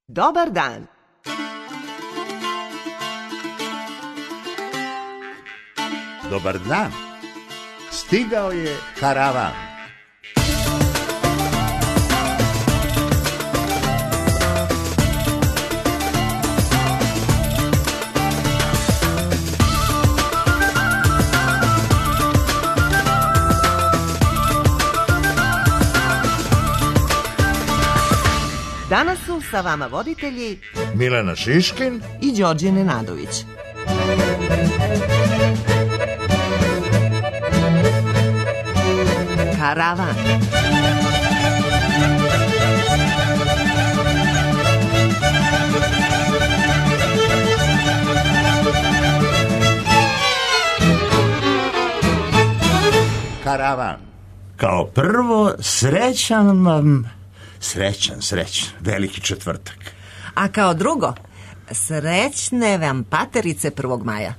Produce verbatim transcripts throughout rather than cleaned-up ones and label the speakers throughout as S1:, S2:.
S1: Dobar dan.
S2: Dobar dan. Stigao je karavan.
S1: Danas su sa vama voditelji
S2: Milena Šiškin
S1: i Đorđe Nenadović. Karavan.
S2: Karavan. Kao prvo, srećan vam, srećan, srećan, veliki četvrtak.
S1: A kao drugo, srećne vam paterice prvog maja.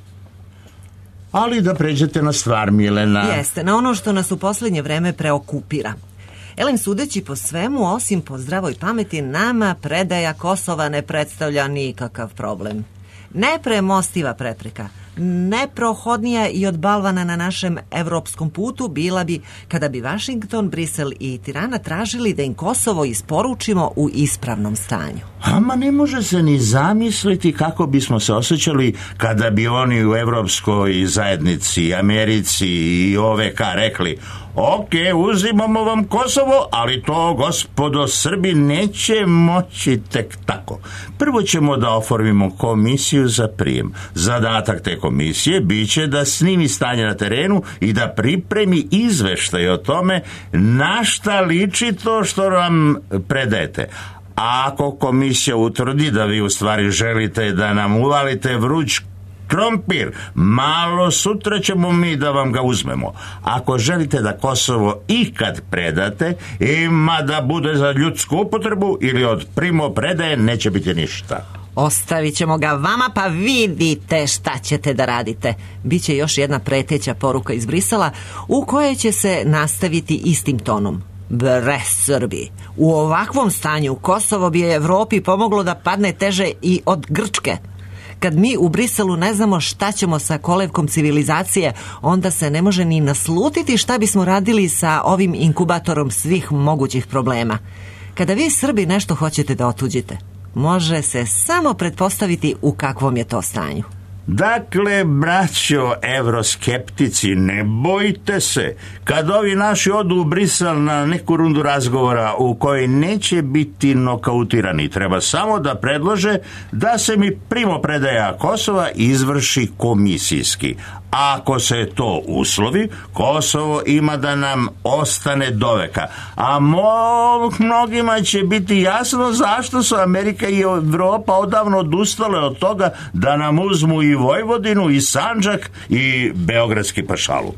S2: Ali da pređete na stvar, Milena.
S1: Jeste, na ono što nas u posljednje vreme preokupira. Elem, sudeći po svemu, osim po zdravoj pameti, nama predaja Kosova ne predstavlja nikakav problem. Nepremostiva prepreka, neprohodnija i od balvana na našem evropskom putu bila bi kada bi Vašington, Brisel i Tirana tražili da im Kosovo isporučimo u ispravnom stanju.
S2: Ama ne može se ni zamisliti kako bismo se osjećali kada bi oni u Evropskoj zajednici, Americi i O V K rekli: ok, uzimamo vam Kosovo, ali to, gospodo Srbi, neće moći tek tako. Prvo ćemo da oformimo komisiju za prijem. Zadatak te komisije bit će da snimi stanje na terenu i da pripremi izveštaj o tome na šta liči to što nam predajete. A ako komisija utvrdi da vi u stvari želite da nam uvalite vruć krompir, malo sutra ćemo mi da vam ga uzmemo. Ako želite da Kosovo ikad predate, ima da bude za ljudsku upotrebu ili od primo predaje, neće biti ništa.
S1: Ostavit ćemo ga vama, pa vidite šta ćete da radite. Biće još jedna preteća poruka iz Brisela u kojoj će se nastaviti istim tonom. Bre Srbi, u ovakvom stanju Kosovo bi Evropi pomoglo da padne teže i od Grčke. Kad mi u Briselu ne znamo šta ćemo sa kolevkom civilizacije, onda se ne može ni naslutiti šta bismo radili sa ovim inkubatorom svih mogućih problema. Kada vi Srbi nešto hoćete da otuđite, može se samo pretpostaviti u kakvom je to stanju.
S2: Dakle, braćo evroskeptici, ne bojte se. Kad ovi naši odu u Brisel na neku rundu razgovora u kojoj neće biti nokautirani, treba samo da predlože da se mi primopredaja Kosova izvrši komisijski. Ako se to uslovi, Kosovo ima da nam ostane doveka. A mo, mnogima će biti jasno zašto su Amerika i Evropa odavno odustale od toga da nam uzmu i Vojvodinu, i Sandžak, i Beogradski pašaluk.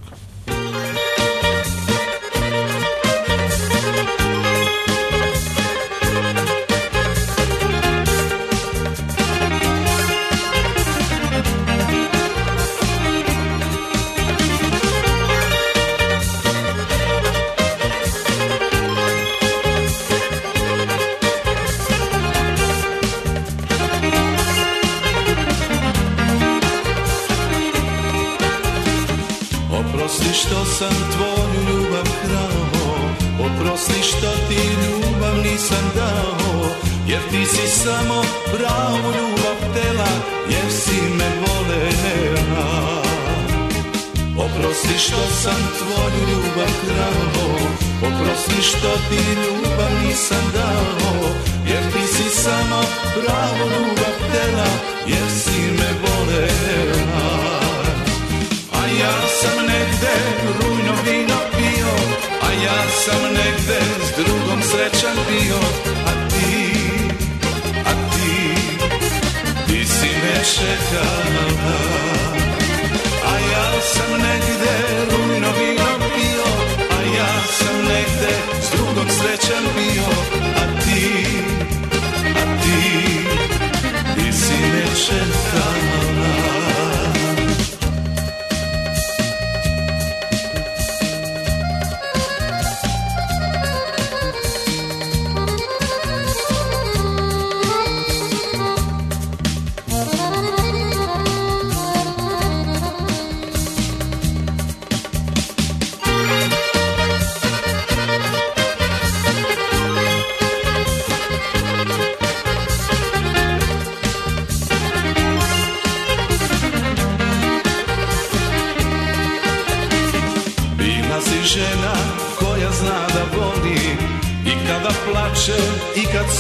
S3: Oprosti što sam tvoju ljubav krao, oprosti što ti ljubav nisam dao, jer ti si samo pravu ljubav htela, jer si me volela. Oprosti što sam tvoju ljubav krao, oprosti što ti ljubav nisam dao, jer ti si samo pravu ljubav htela, jer si me volela. Ja sam negde rujno vino pio, a ja sam negde s drugom srećan bio, a ti, a ti, ti si me čekala. A ja sam negde rujno vino pio, a ja sam negde s drugom srećan bio, a ti, a ti, ti si me čekala.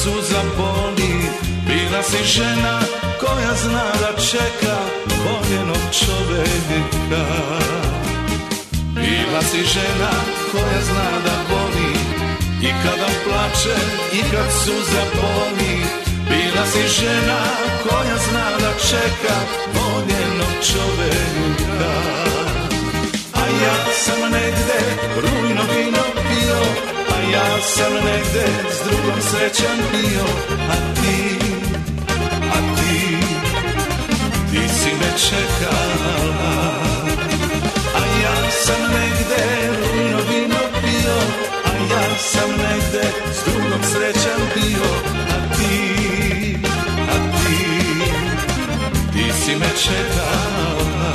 S3: suza boli. Bila si žena koja zna da čeka voljenog čoveka. Bila si žena koja zna da voli i kada plače i kad suza boli. Bila si žena koja zna da čeka voljenog čoveka. A ja sam negde rujno vino pio, a ja sam negde s drugom srećan bio. A ti, a ti, ti si me čekala. A ja sam negde rujno vino pio, a ja sam negde s drugom srećan bio. A ti, a ti, ti si me čekala.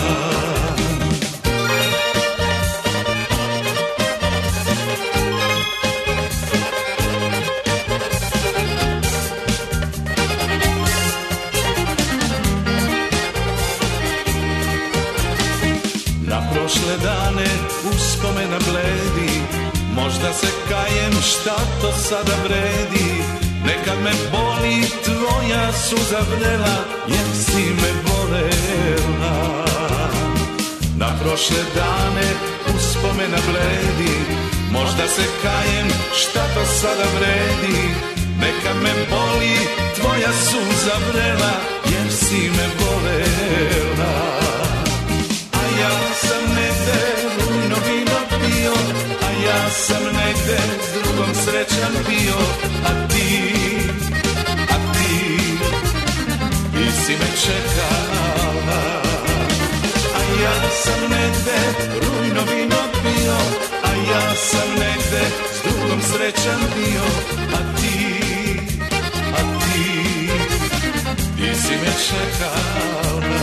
S3: Prošle dane uspomena bledi, možda se kajem šta to sada vredi. Nekad me boli tvoja suza vrela, jer si me volela. Na prošle dane uspomena bledi, možda se kajem šta to sada vredi. Nekad me boli tvoja suza vrela, jer si me volela. Ja sam negde rujno vino pio, a ja sam negde s drugom srećan bio. A ti, a ti, ti si me čekala. A ja sam negde rujno vino pio, a ja sam negde s drugom srećan bio. A ti, a ti, ti si me čekala.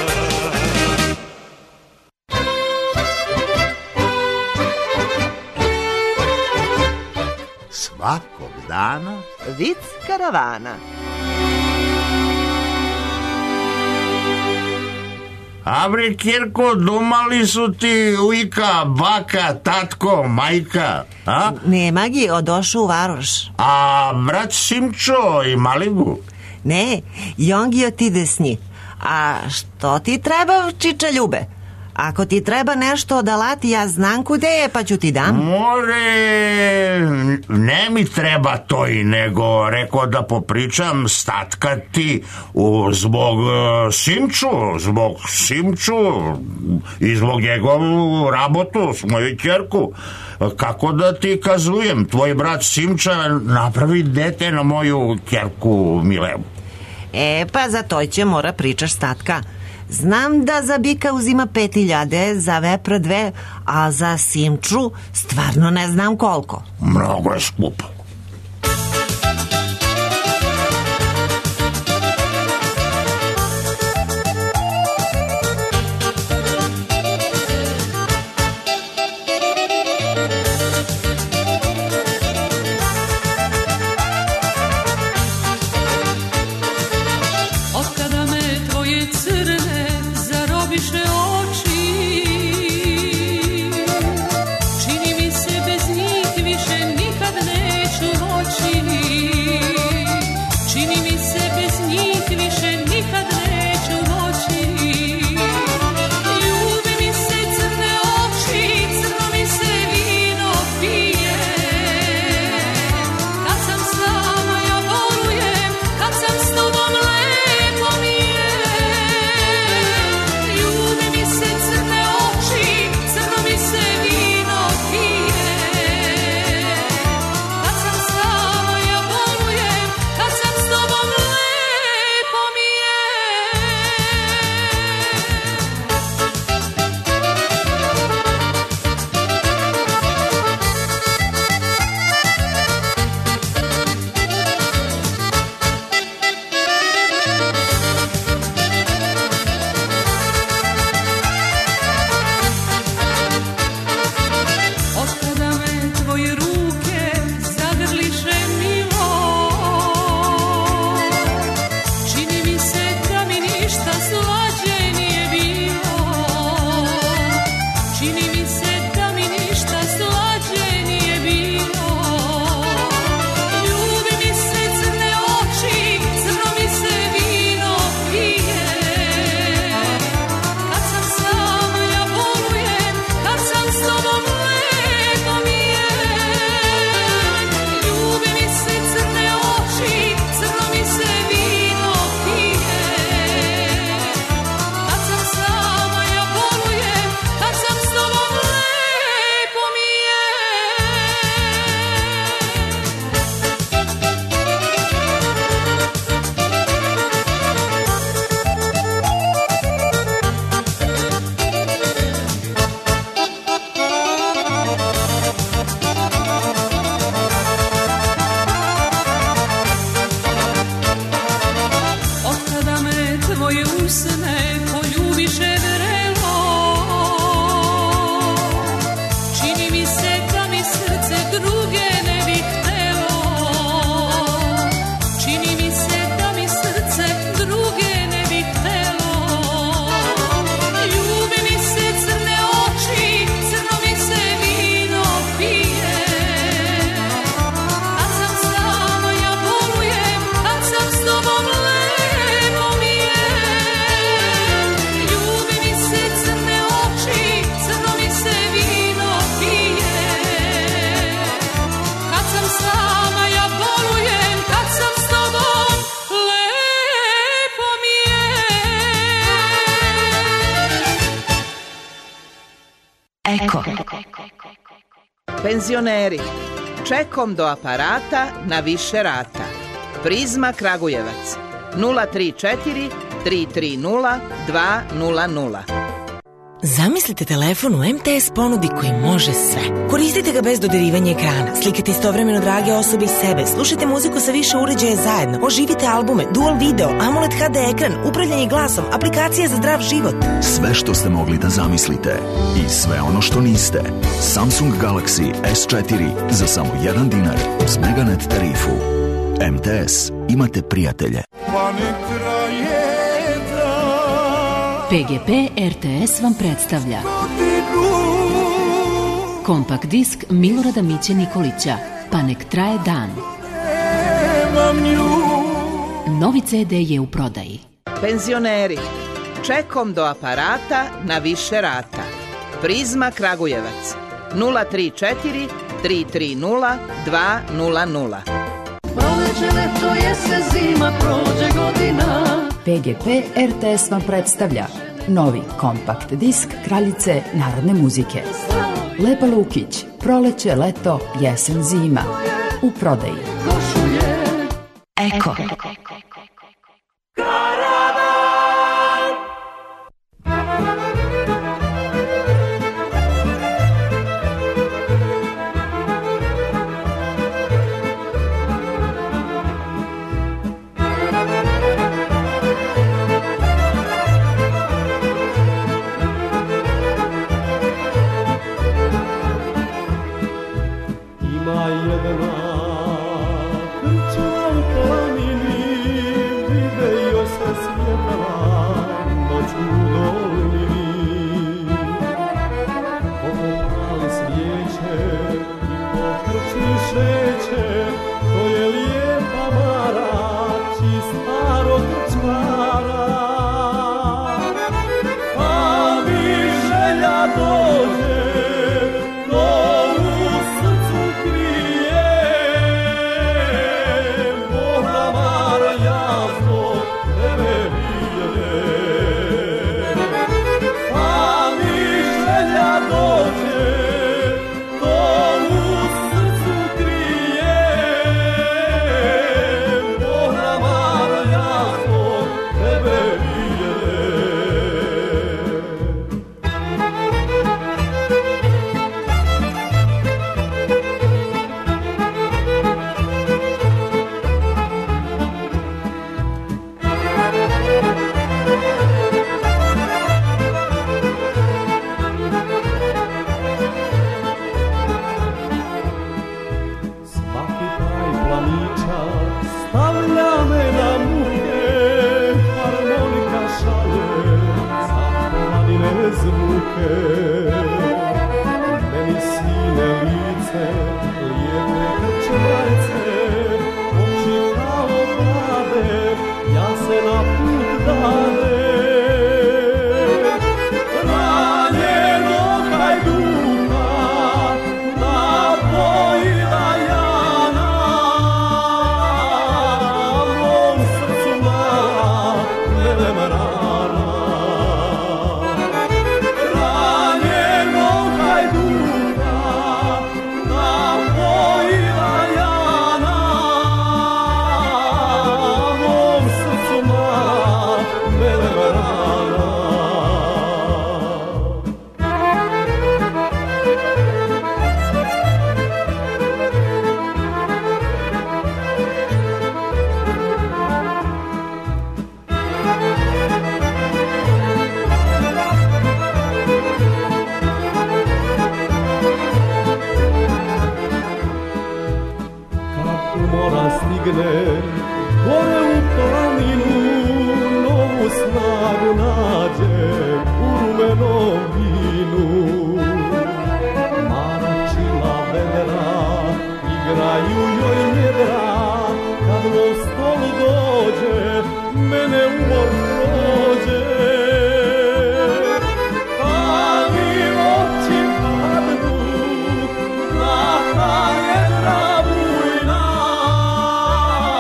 S2: Svakog dana
S1: Vic karavana.
S2: A bre, Kirko, dumali su ti ujka, baka, tatko, majka, a?
S1: Nema gi, odošao u Varoš.
S2: A brat Simčo i Maligu?
S1: Ne, i on gi otide s njih. A što ti treba, čiča ljube? Ako ti treba nešto od alati, ja znam kude je, pa ću ti dam.
S2: More, ne mi treba to i nego rekao da popričam statka ti u, zbog uh, Simču, zbog Simču i zbog njegovu rabotu s moju ćerku. Kako da ti kazujem, tvoj brat Simča napravi dete na moju ćerku Milevu.
S1: E, pa za to će mora pričaš statka. Znam da za bika uzima pet hiljade, za vepra dve, a za Simču stvarno ne znam koliko.
S2: Mnogo je skupo.
S4: Čini mi se bez njih više nikad neću Eko.
S5: Penzioneri, čekom do aparata na više rata. Prizma Kragujevac, nula tri četiri tri tri nula dva nula nula.
S6: Zamislite telefon u em te es ponudi koji može sve. Koristite ga bez dodirivanja ekrana, slikate istovremeno drage osobe i sebe, slušajte muziku sa više uređaja zajedno, oživite albume, dual video, AMOLED ha de ekran, upravljanje glasom, aplikacije za zdrav život.
S7: Sve što ste mogli da zamislite i sve ono što niste. Samsung Galaxy es četiri za samo jedan dinar uz Meganet tarifu. em te es, imate prijatelje.
S8: pe ge pe er te es vam predstavlja kompakt disk Milorada Miće Nikolića, Pa nek traje dan. Novi ce de je u prodaji.
S5: Penzioneri, čekom do aparata na više rata. Prizma Kragujevac, nula tri četiri tri tri nula dva nula nula.
S9: Proleće, leto, jesen, zima, prođe godina.
S8: pe ge pe er te es vam predstavlja novi kompakt disk Kraljice narodne muzike. Lepa Lukić, Proleće, leto, jesen, zima. U prodaji.
S4: Eko.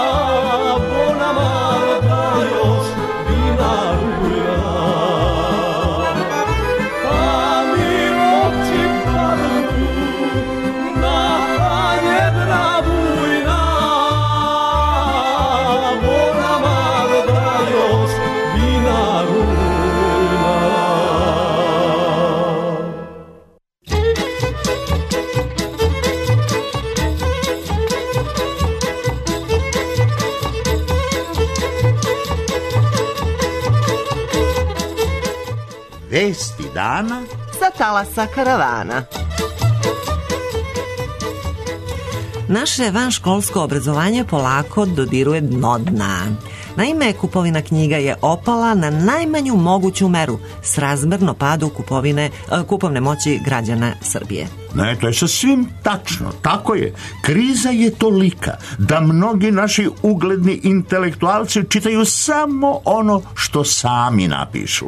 S10: Bona Marta još vina rujna.
S2: Vesti dana
S1: sa talasa karavana. Naše vanškolsko obrazovanje polako dodiruje dno dna. Naime, kupovina knjiga je opala na najmanju moguću meru srazmerno padu kupovine, kupovne moći građana Srbije.
S2: Ne, to je sasvim tačno, tako je. Kriza je tolika da mnogi naši ugledni intelektualci čitaju samo ono što sami napišu.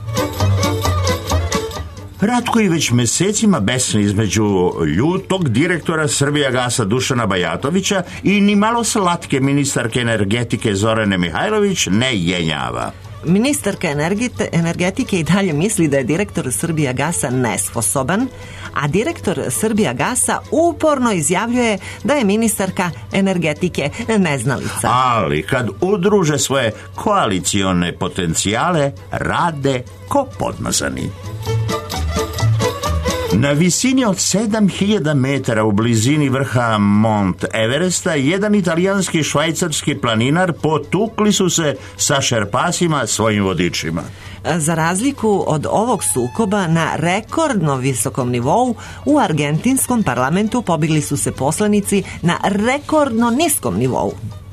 S2: Ratko je već mesecima besne između ljutog direktora Srbijagasa Dušana Bajatovića i ni malo slatke ministarke energetike Zorane Mihajlović ne jenjava.
S1: Ministarka energetike i dalje misli da je direktor Srbijagasa nesposoban, a direktor Srbijagasa uporno izjavljuje da je ministarka energetike neznalica.
S2: Ali kad udruže svoje koalicione potencijale, rade ko podmazani. Na visini od sedam hiljada metara u blizini vrha Mont Everesta jedan italijanski švajcarski planinar potukli su se sa šerpasima svojim vodičima.
S1: Za razliku od ovog sukoba na rekordno visokom nivou, u argentinskom parlamentu pobigli su se poslanici na rekordno niskom nivou.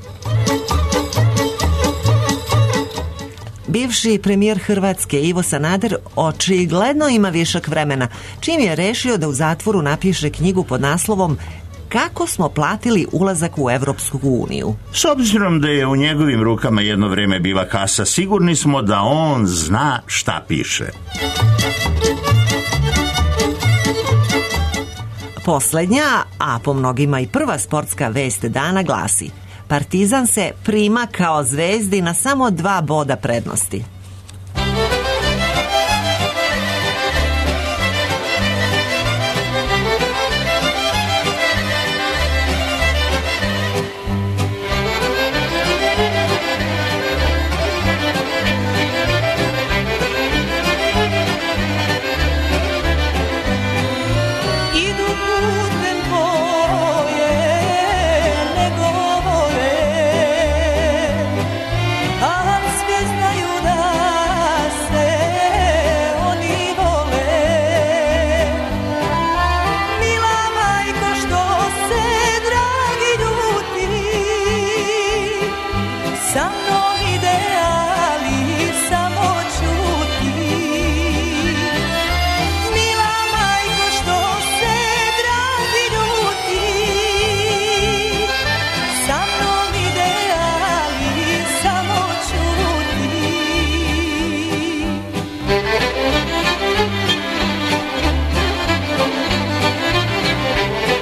S1: Bivši premijer Hrvatske Ivo Sanader očigledno ima višak vremena, čim je rešio da u zatvoru napiše knjigu pod naslovom Kako smo platili ulazak u Evropsku uniju.
S2: S obzirom da je u njegovim rukama jedno vreme bila kasa, sigurni smo da on zna šta piše.
S1: Poslednja, a po mnogima i prva sportska vest dana glasi: Partizan se prima kao zvezdi na samo dva boda prednosti.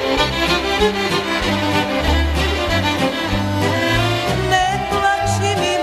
S4: Ne plači mi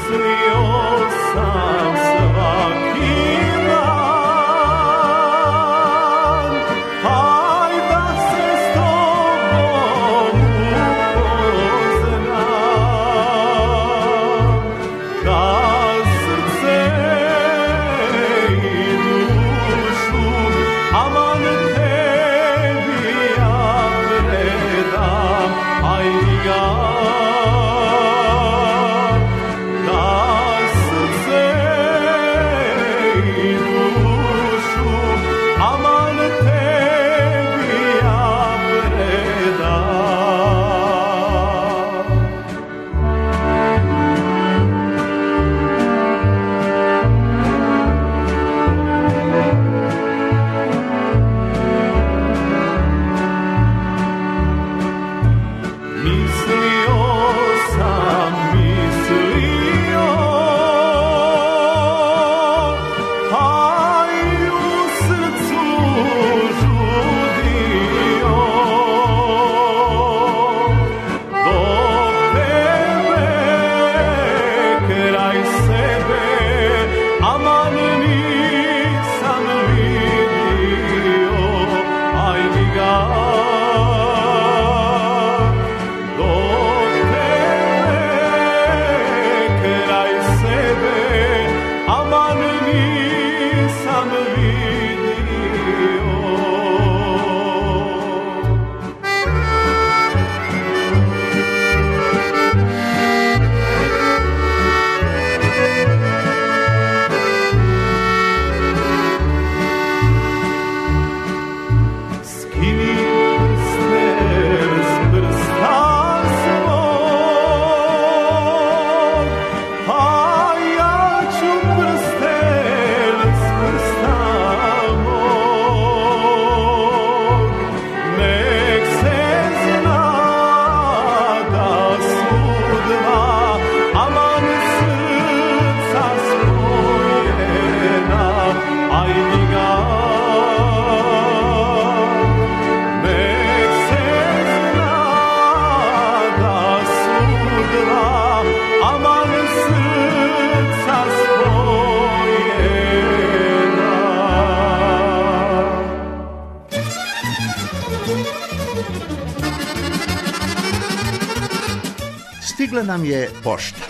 S2: Stigla nam je pošta.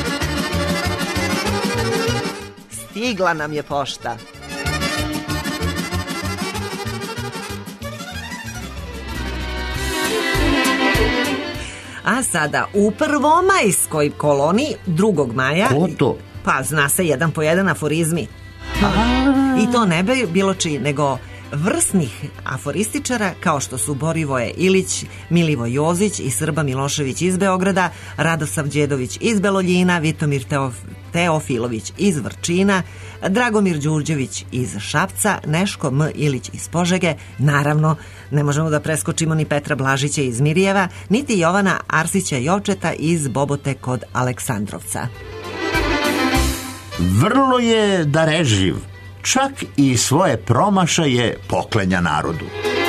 S1: Stigla nam je pošta. A sada u prvomajskoj koloniji drugog maja...
S2: Ko to?
S1: Pa zna se jedan po jedan aforizmi. I to ne bi bilo čiji, nego vrsnih aforističara kao što su Borivoje Ilić, Milivo Jozić i Srba Milošević iz Beograda, Radosav Đedović iz Beloljina, Vitomir Teof, Teofilović iz Vrčina, Dragomir Đurđević iz Šapca, Neško M. Ilić iz Požege, naravno ne možemo da preskočimo ni Petra Blažića iz Mirjeva, niti Jovana Arsića Jovčeta iz Bobote kod Aleksandrovca.
S2: Vrlo je dareživ, čak i svoje promašaje poklenja narodu.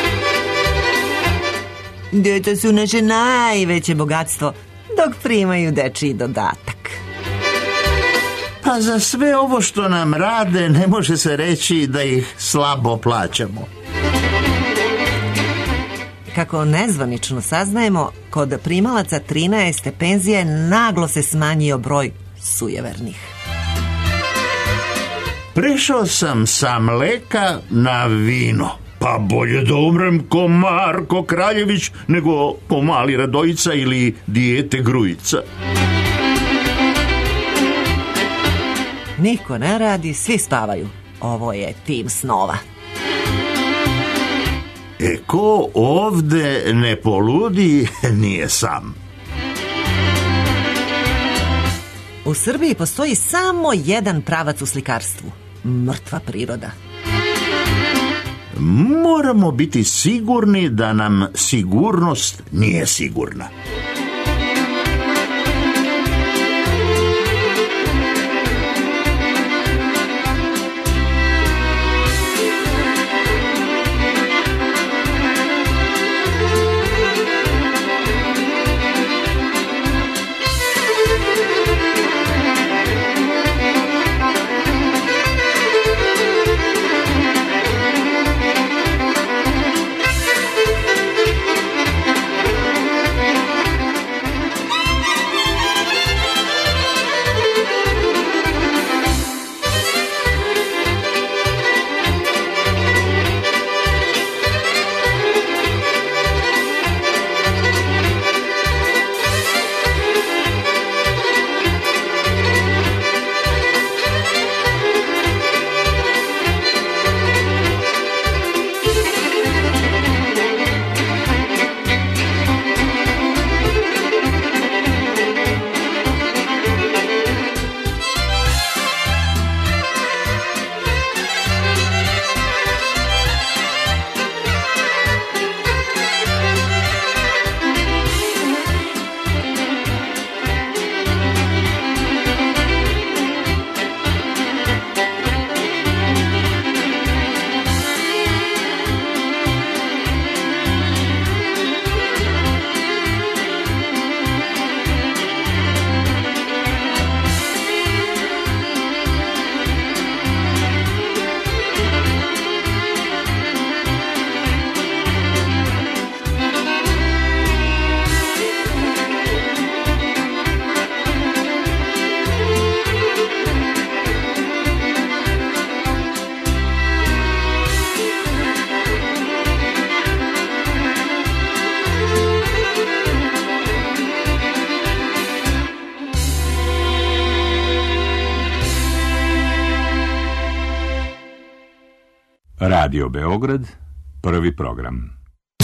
S1: Djeca su naše najveće bogatstvo, dok primaju dečiji dodatak.
S2: Pa za sve ovo što nam rade ne može se reći da ih slabo plaćamo.
S1: Kako nezvanično saznajemo, kod primalaca trinaeste penzije naglo se smanjio broj sujevernih.
S2: Prešao sam sa mleka na vino. Pa bolje da umrem ko Marko Kraljević nego ko mali Radojica ili dijete Grujica.
S1: Niko ne radi, svi spavaju. Ovo je tim snova.
S2: E ko ovde ne poludi, nije sam.
S1: U Srbiji postoji samo jedan pravac u slikarstvu. Mrtva priroda.
S2: Moramo biti sigurni da nam sigurnost nije sigurna.
S4: Radio Beograd, prvi program.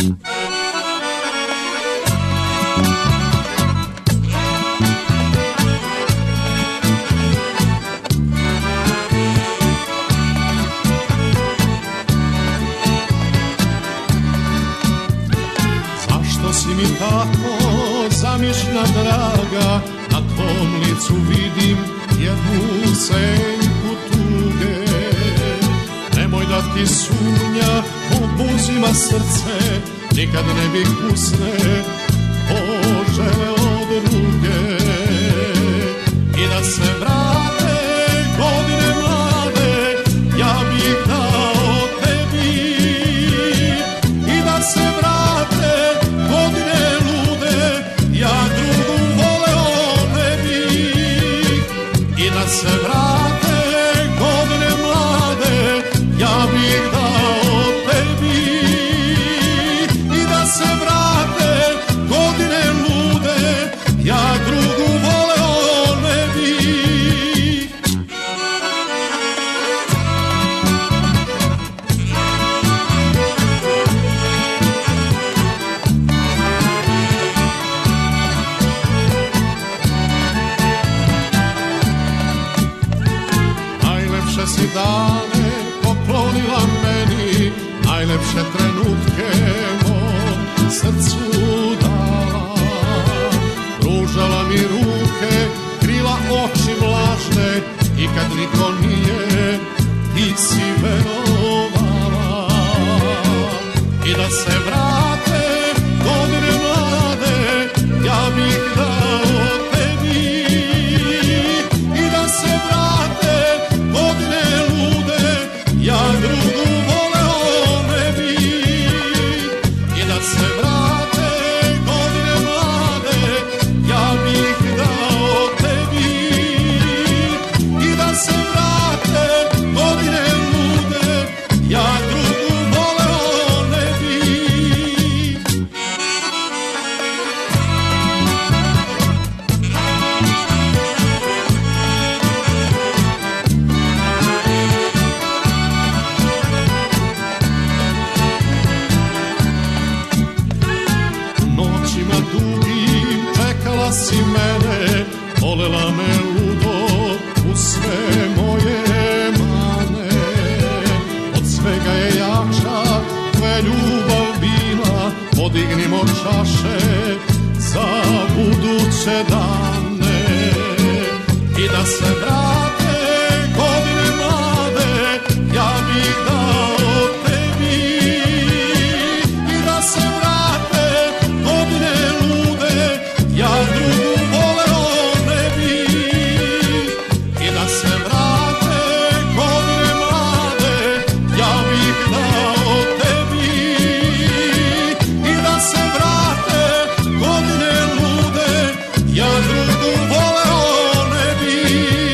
S3: Zašto si mi tako zamišlja draga, na tvom licu vidim jednu senku tuge. Nemoj da ti sumnja obuzima srce, nikad ne bih usne poželeo druge. I da se vrate godine mlade, ja bih dao tebi. I da se vrate godine lude, ja drugu voleo ne bih. I da se vrate godine mlade, ja bih dao tebi. I da se vrate godine lude, ja drugu voleo ne bih. Najlepše si dane poklonila meni, najlepše trenutke mom srcu dala. Pružala mi ruke, krila oči vlažne, i kad niko nije, ti si verovala. I da se vrate godine mlade, ja bih dao tebi. I da se vrate godine lude, ja drugu voleo ne bih. I da se vrate godine mlade, ja bih dao tebi. I da se vrate godine lude, ja drugu voleo ne bih. Noćima dugim čekala si mene, volela me ludo u sve moje mane. Od svega je jača tvoja ljubav bila, podignimo čaše za buduće dane. I da se vrate godine mlade, ja bih dao tebi. I da se vrate godine lude, ja drugu voleo ne bih. I da se vrate godine mlade, ja bih dao tebi. I da se vrate godine lude, ja drugu voleo ne bih.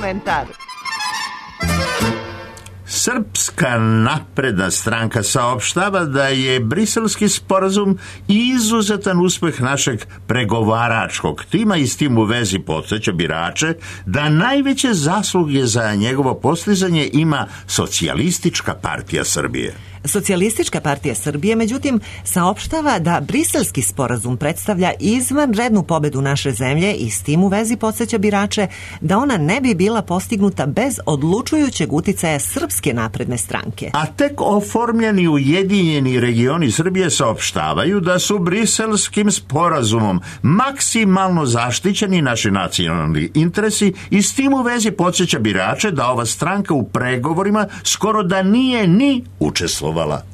S5: komentar.
S2: Srpska napredna stranka saopštava da je briselski sporazum izuzetan uspeh našeg pregovaračkog tima i s tim u vezi podsjeća birače da najveće zasluge za njegovo postizanje ima Socijalistička partija Srbije.
S1: Socijalistička partija Srbije, međutim, saopštava da briselski sporazum predstavlja izvanrednu pobedu naše zemlje i s tim u vezi podsjeća birače da ona ne bi bila postignuta bez odlučujućeg uticaja Srpske napredne stranke.
S2: A tek oformljeni Ujedinjeni regioni Srbije saopštavaju da su briselskim sporazumom maksimalno zaštićeni naši nacionalni interesi i s tim u vezi podsjeća birače da ova stranka u pregovorima skoro da nije ni učestvovala. Hvala.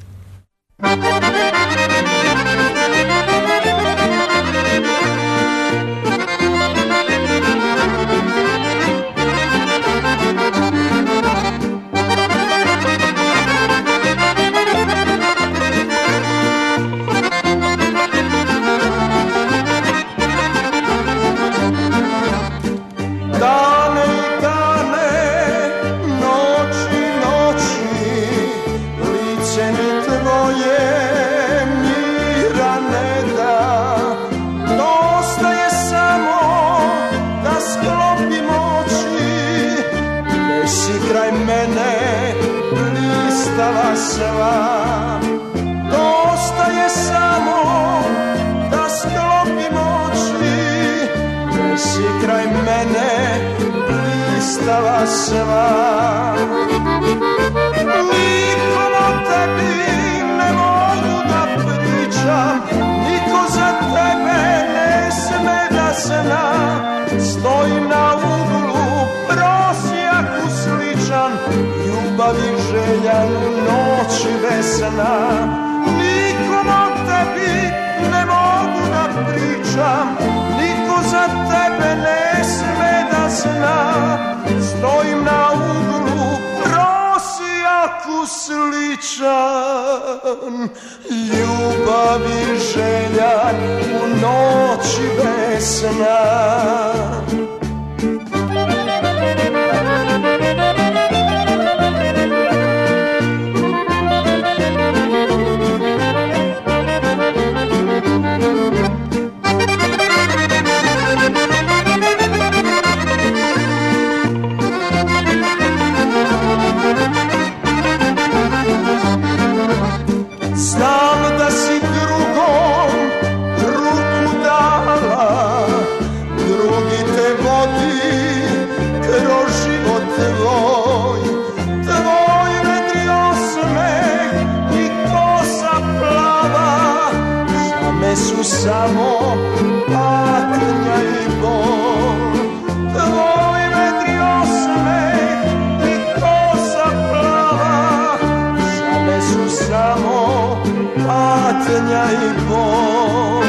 S10: Dosta je samo da sklopim oči, gde si kraj mene blistava sva. Nikom o tebi ne mogu da pričam, niko za tebe ne sme da zna. Stojim na uglu prosjaku sličan, ljubavi željan u noći bez sna. Nikom o tebi ne mogu da pričam, niko za tebe ne sme da zna. Stojim na uglu prosjaku sličan, ljubavi željan u noći bez sna. Znam da si drugom ruku dala, drugi te vodi kroz život tvoj. Tvoj vedri osmeh i kosa plava za me su samo patnja i bol. Tvoj vedri osmeh i kosa plava za me su samo patnja i bol.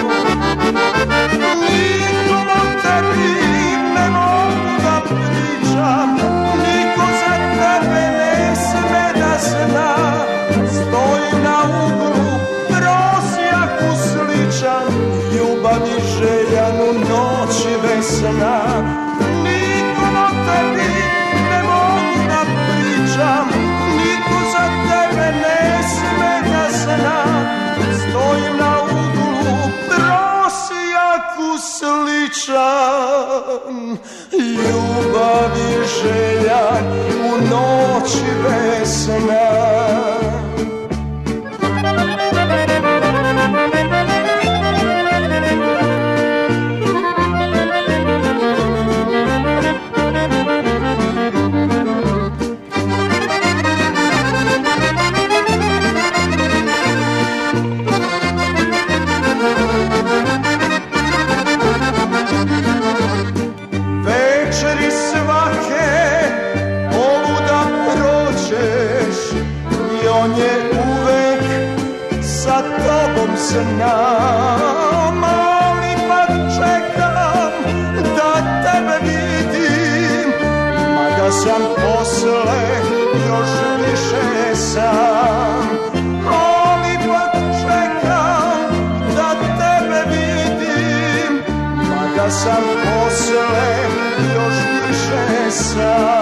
S10: Nikom o tebi ne mogu da pričam, niko za tebe ne sme da zna. Stojim na uglu prosjaku sličan, ljubavi željan u noći bez sna. Nikom o tebi ne mogu da pričam, niko za tebe ne sme da zna. Stojim na uglu prosjaku sličan, ljubavi željan u noći bez sna. Večeri svake poluda prođeš i on je uvek sa tobom znam. Ali pa čekam da tebe vidim, mada sam posle još više sam. Ali pa čekam da tebe vidim, mada sam posle još više sam.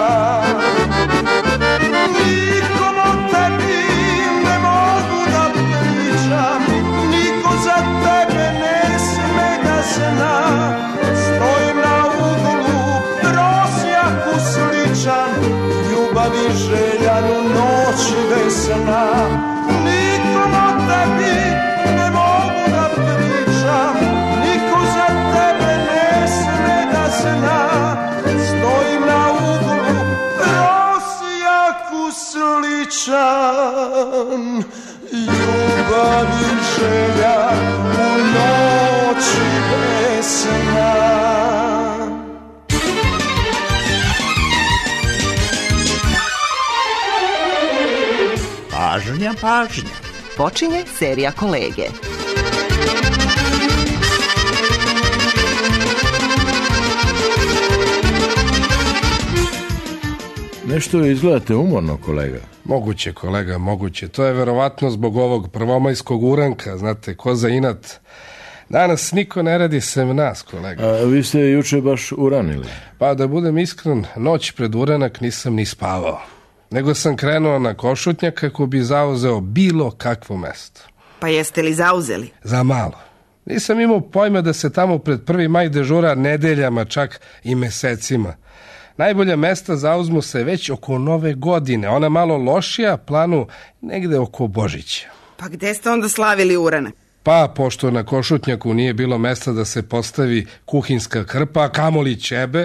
S10: ljubavi željanu noć bez sna. Nikom o tebi ne mogu da pričam, niko za tebe ne sme da zna. Stojim na uglu, prosjaku sličan, ljubavi želja u noći bez sna.
S2: Pažnja, pažnja.
S11: Počinje serija Kolege.
S12: Nešto izgledate umorno, kolega.
S13: Moguće, kolega, moguće. To je verovatno zbog ovog prvomajskog uranka, znate, ko za inat. Danas niko ne radi sem nas, kolega.
S12: A vi ste juče baš uranili?
S13: Pa da budem iskren, noć pred uranak nisam ni spavao. Nego sam krenuo na Košutnjak kako bi zauzeo bilo kakvo mesto.
S14: Pa jeste li zauzeli?
S13: Za malo. Nisam imao pojma da se tamo pred prvi maj dežura nedeljama, čak i mesecima. Najbolja mesta zauzmu se već oko nove godine, ona malo lošija planu negde oko Božića.
S14: Pa gde ste onda slavili uranak?
S13: Pa, pošto na Košutnjaku nije bilo mesta da se postavi kuhinska krpa, kamoli ćebe,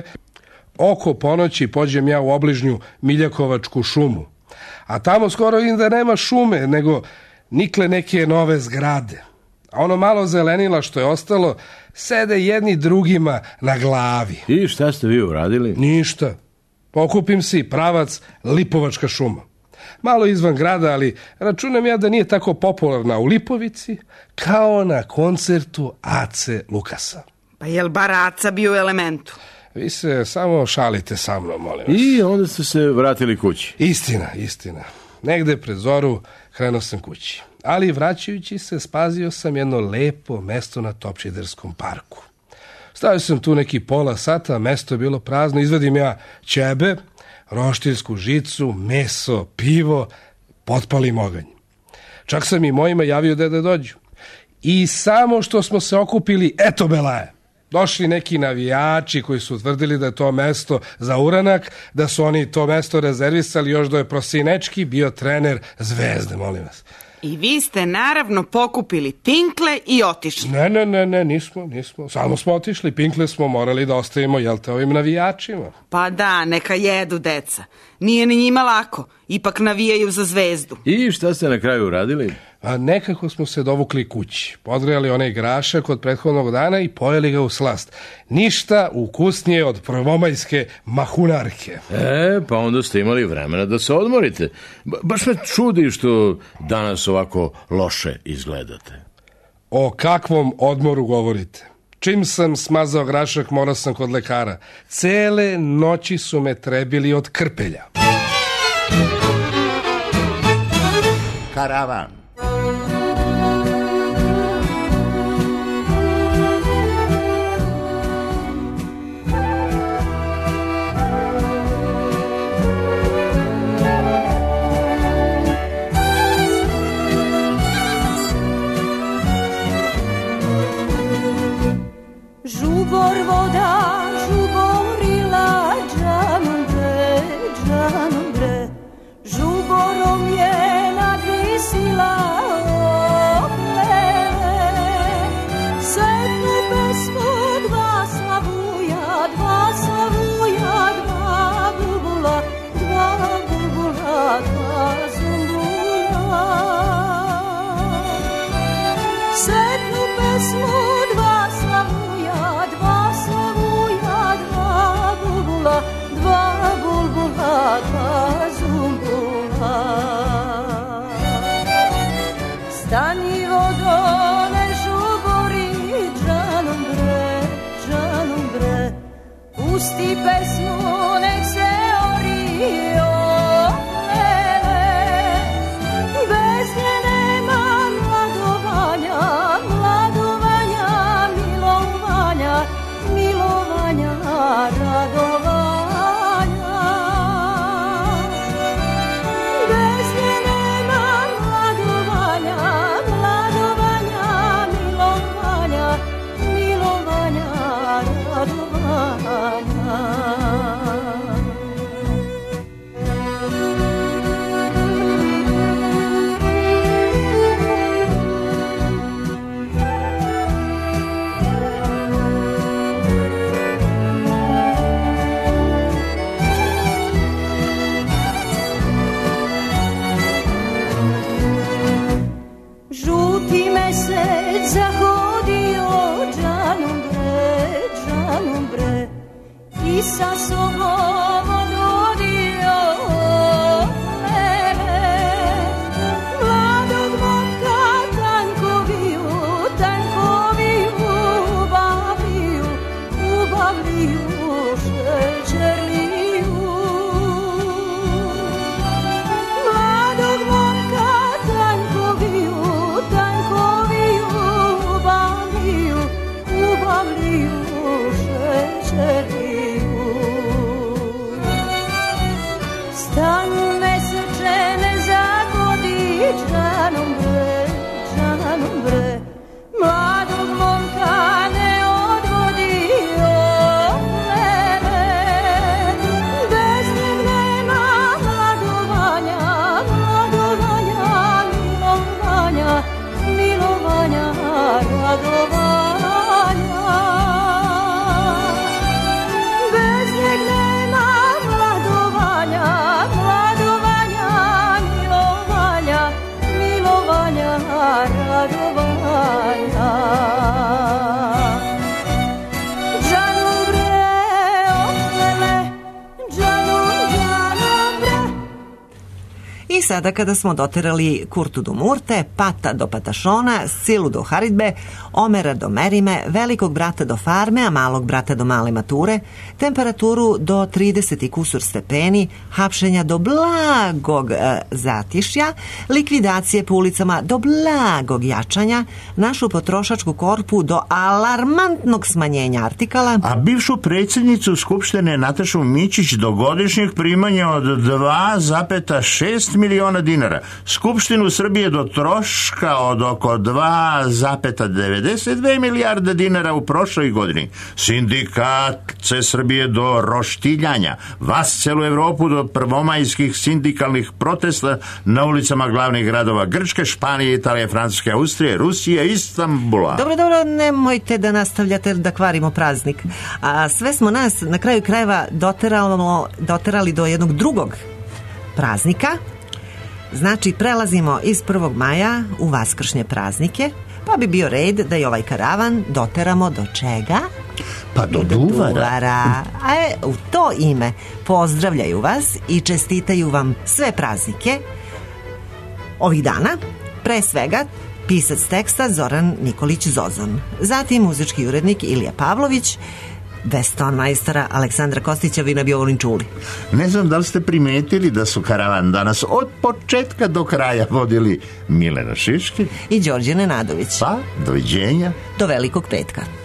S13: oko ponoći pođem ja u obližnju Miljakovačku šumu. A tamo skoro vidim da nema šume, nego nikle neke nove zgrade. A ono malo zelenila što je ostalo, sede jedni drugima na glavi.
S12: I šta ste vi uradili?
S13: Ništa. Pokupim si pravac Lipovačka šuma. Malo izvan grada, ali računam ja da nije tako popularna u Lipovici kao na koncertu Ace Lukasa.
S14: Pa jel bar Aca bio u Elementu?
S13: Vi se samo šalite sa mnom, molim vas.
S12: I onda ste se vratili kući.
S13: Istina, istina. Negde pred zoru krenuo sam kući. Ali vraćajući se spazio sam jedno lepo mesto na Topčiderskom parku. Stavio sam tu neki pola sata, mesto je bilo prazno, izvadim ja ćebe, roštiljsku žicu, meso, pivo, potpalim oganj. Čak sam i mojima javio da da dođu. I samo što smo se okupili, eto belaje. Došli neki navijači koji su tvrdili da je to mesto za uranak, da su oni to mesto rezervisali još do je Prosinečki bio trener Zvezde, molim vas.
S14: I vi ste naravno pokupili pinkle i otišli.
S13: Ne, ne, ne, ne, nismo, nismo. Samo smo otišli, pinkle smo morali da ostavimo, jel te, ovim navijačima.
S14: Pa da, neka jedu deca. Nije ni njima lako, ipak navijaju za Zvezdu.
S12: I šta ste na kraju uradili?
S13: A nekako smo se dovukli kući, podgrejali onaj grašak od prethodnog dana i pojeli ga u slast. Ništa ukusnije od prvomajske mahunarke.
S12: E, pa onda ste imali vremena da se odmorite. Ba- baš me čudi što danas ovako loše izgledate.
S13: O kakvom odmoru govorite? Čim sam smazao grašak, morao sam kod lekara. Cele noći su me trebili od krpelja.
S2: Karavan.
S9: Žubor voda žuborila džanom bre, džanom bre, žuborom je nadvisila opleve. Sedme pesmu dva slavuja, dva slavuja, dva bulbula, dva bulbula, dva zumbula. Sedmu pesmu dva slavuja, dva slavuja, dva bulbula, dva bulbula, dva zumbula. Stani vodone žubori, džanom bre, džanom bre, pusti pesmu, nek se ori opleve. Bez nje nema mladovanja, mladovanja, milovanja, milovanja, radovanja. Bez nje nema mladovanja, mladovanja, milovanja, milovanja, radovanja. sobom odvodio mene. Mladog momka tankoviju, tankoviju, ubavliju, ubavliju šećerliju. Mladog momka tankoviju, tankoviju, ubavliju, ubavliju šećerliju. Stanu mesečene zagodi džanom bre, džanom bre. Mladog momka ne odvodi od mene. Bez njeg nema mladovanja, mladovanja, milovanja, milovanja, radovanja. Bez njeg nema mladovanja, mladovanja, milovanja, milovanja, radovanja. Džanom bre, oplele, džanom, džanom bre.
S1: I sada kada smo doterali Kurtu do Murte, Pata do Patašona, Silu do Haridbe, Omera do Merime, Velikog brata do Farme, a Malog brata do Male Mature, temperaturu do trideset i kusur stepeni, hapšenja do blagog e, zatišja, likvidacije po ulicama do blagog jačanja, našu potrošačku korpu do alarmantnog smanjenja artikala,
S2: A bivšu predsjednicu Skupštine Natašu Mićić do godišnjeg primanja od dva zarez šest miliona dinara. Skupštinu Srbije do troška od oko dva zarez devedeset dve milijarde dinara u prošloj godini. Sindikat C Srbije do roštiljanja. Vas celu Evropu do prvomajskih sindikalnih protesta na ulicama glavnih gradova Grčke, Španije, Italije, Francuske, Austrije, Rusije, Istanbula.
S1: Dobro, dobro, nemojte da nastavljate da kvarimo praznik. A sve smo nas na kraju krajeva doteralo, doterali do jednog drugog praznika. Znači, prelazimo iz prvog maja u vaskršnje praznike, pa bi bio red da i ovaj karavan doteramo do čega?
S2: Pa do duvara.
S1: A e, u to ime pozdravljaju vas i čestitaju vam sve praznike ovih dana. Pre svega, pisac teksta Zoran Nikolić Zozon. Zatim muzički urednik Ilija Pavlović, Veston majstora Aleksandra Kostića, vi ne bi ovo ni čuli.
S2: Ne znam da li ste primetili da su karavan danas od početka do kraja vodili Milena Šiški
S1: i Đorđe Nenadović.
S2: Pa, doviđenja.
S1: Do Velikog petka.